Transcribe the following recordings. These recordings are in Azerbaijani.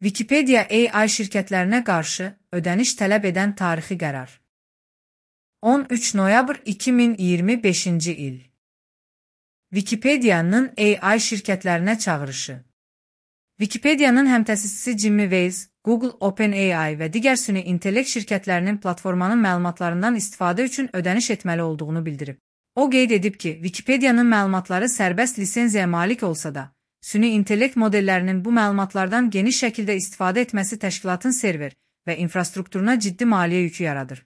Wikipedia AI şirkətlərinə qarşı ödəniş tələb edən tarixi qərar. 13 noyabr 2025-ci il. Wikipedia'nın AI şirkətlərinə çağırışı. Wikipedia'nın həmtəsisçisi Jimmy Wales, Google, OpenAI və digər süni intellekt şirkətlərinin platformanın məlumatlarından istifadə üçün ödəniş etməli olduğunu bildirib. O qeyd edib ki, Wikipedia'nın məlumatları sərbəst lisenziyaya malik olsa da, süni intellekt modellərinin bu məlumatlardan geniş şəkildə istifadə etməsi təşkilatın server və infrastrukturuna ciddi maliyyə yükü yaradır.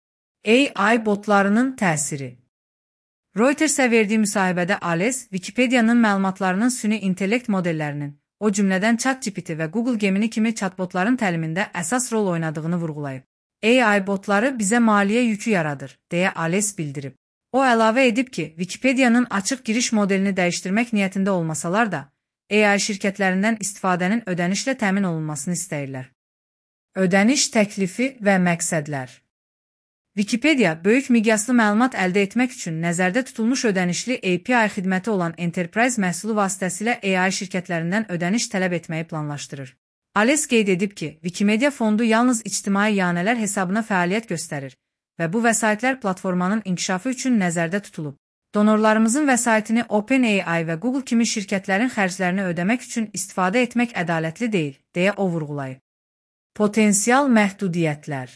AI botlarının təsiri. Reutersə verdiyi müsahibədə Ales, Wikipedia'nın məlumatlarının süni intellekt modellərinin, o cümlədən ChatGPT və Google Gemini kimi chatbotların təlimində əsas rol oynadığını vurğulayıb. AI botları bizə maliyyə yükü yaradır, deyə Ales bildirib. O əlavə edib ki, Wikipedia'nın açıq giriş modelini dəyişdirmək niyyətində olmasalar da, AI şirkətlərindən istifadənin ödənişlə təmin olunmasını istəyirlər. Ödəniş təklifi və məqsədlər. Wikipedia, böyük miqyaslı məlumat əldə etmək üçün nəzərdə tutulmuş ödənişli API xidməti olan Enterprise məhsulu vasitəsilə AI şirkətlərindən ödəniş tələb etməyi planlaşdırır. Ales qeyd edib ki, Wikimedia fondu yalnız ictimai yanələr hesabına fəaliyyət göstərir və bu vəsaitlər platformanın inkişafı üçün nəzərdə tutulub. Donorlarımızın vəsaitini OpenAI və Google kimi şirkətlərin xərclərini ödəmək üçün istifadə etmək ədalətli deyil, deyə o vurğulayıb. Potensial məhdudiyyətlər.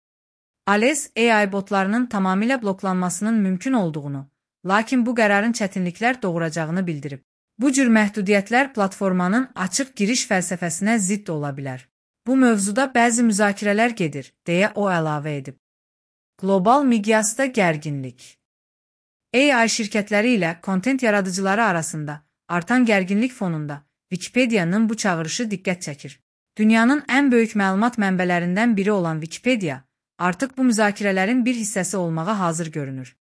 Ales, AI botlarının tamamilə bloklanmasının mümkün olduğunu, lakin bu qərarın çətinliklər doğuracağını bildirib. Bu cür məhdudiyyətlər platformanın açıq giriş fəlsəfəsinə zidd ola bilər. Bu mövzuda bəzi müzakirələr gedir, deyə o əlavə edib. Qlobal miqyasda gərginlik. AI şirkətləri ilə kontent yaradıcıları arasında artan gərginlik fonunda Wikipedia'nın bu çağırışı diqqət çəkir. Dünyanın ən böyük məlumat mənbələrindən biri olan Wikipedia, artıq bu müzakirələrin bir hissəsi olmağa hazır görünür.